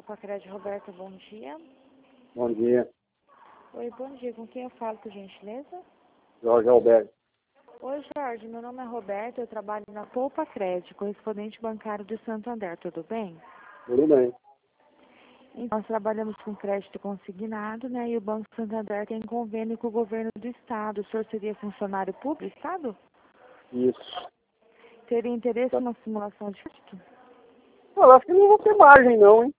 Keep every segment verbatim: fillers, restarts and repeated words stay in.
Opa, Crédito Roberto, bom dia. Bom dia, Oi, bom dia. Com quem eu falo, por gentileza? Jorge Alberto. Oi, Jorge. Meu nome é Roberto. Eu trabalho na Poupa Crédito, correspondente bancário de Santander. Tudo bem? Tudo bem. Então, nós trabalhamos com crédito consignado, né? E o Banco Santander tem convênio com o governo do Estado. O senhor seria funcionário público do Estado? Isso. Teria interesse em uma simulação de crédito? Eu acho que não vou ter margem não, hein?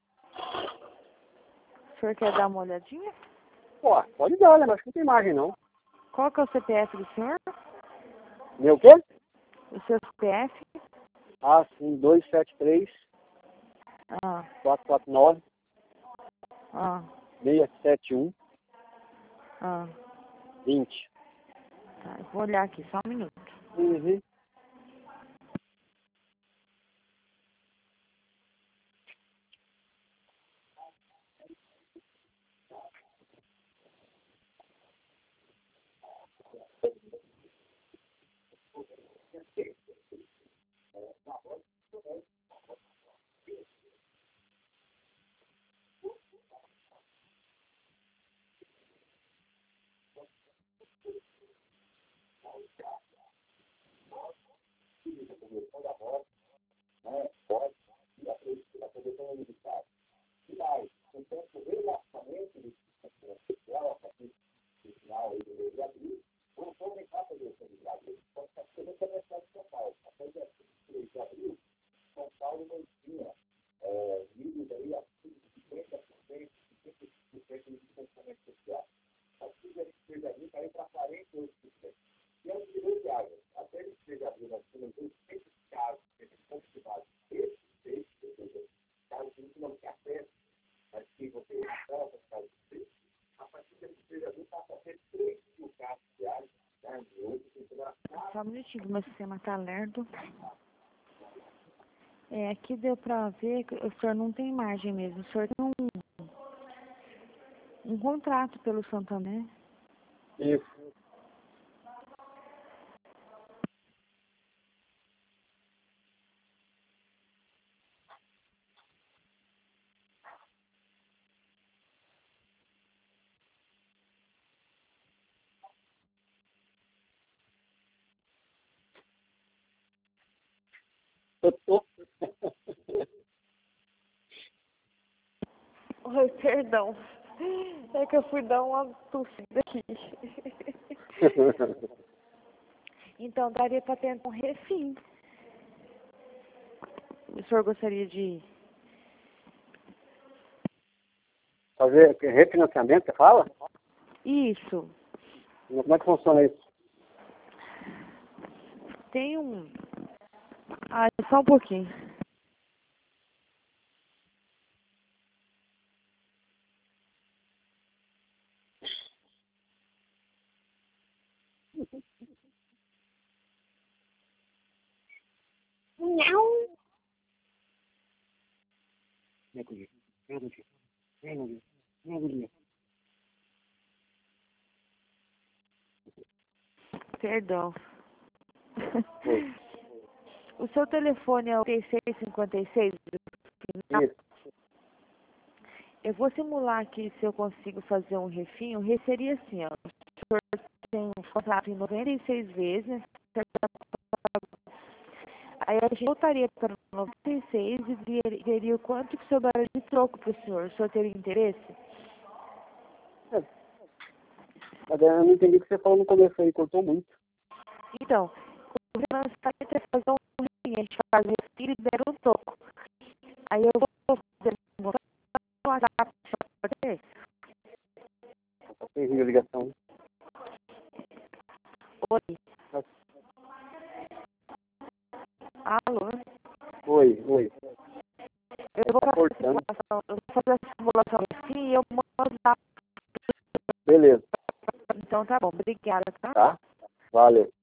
O senhor quer dar uma olhadinha? Pô, pode dar, né? Mas acho que não tem margem não. Qual que é o C P F do senhor? Meu quê? O seu C P F? Ah, sim, dois sete três, Ah, quatro quatro nove, ah, seis sete um, ah. vinte. Tá, eu vou olhar aqui, só um minuto. Uhum. Só um minutinho, meu sistema tá lerdo. É, aqui deu pra ver que o senhor não tem margem mesmo. O senhor tem um, um contrato pelo Santander. Isso. Eu tô... Oi, perdão. É que eu fui dar uma tossida aqui. Então, daria pra tentar um refim. O senhor gostaria de... Fazer refinanciamento, você fala? Isso. Como é que funciona isso? Tem um... Ah, só um pouquinho. Não. Vem comigo. Vem comigo. Vem comigo. Vem comigo. Perdão. Oi. O seu telefone é o trinta e seis cinquenta e seis? Isso. Eu vou simular aqui se eu consigo fazer um refim. O re seria assim, ó. O senhor tem um contrato em noventa e seis vezes, né? Aí a gente voltaria para noventa e seis e ver- veria o quanto que o senhor daria de troco para o senhor. O senhor teria interesse? É. Mas eu não entendi o que você falou no começo aí, cortou muito. Então, o financiamento é fazer um refim. A gente faz o refim e libera um troco. Aí eu vou fazer um WhatsApp para o senhor. Só perdi a ligação. Oi. Alô? Oi, oi. Eu vou Tá fazer a cortando. simulação, eu vou fazer a simulação assim e eu mando o WhatsApp. Beleza. Então tá bom, obrigada, tá? Tá? Valeu.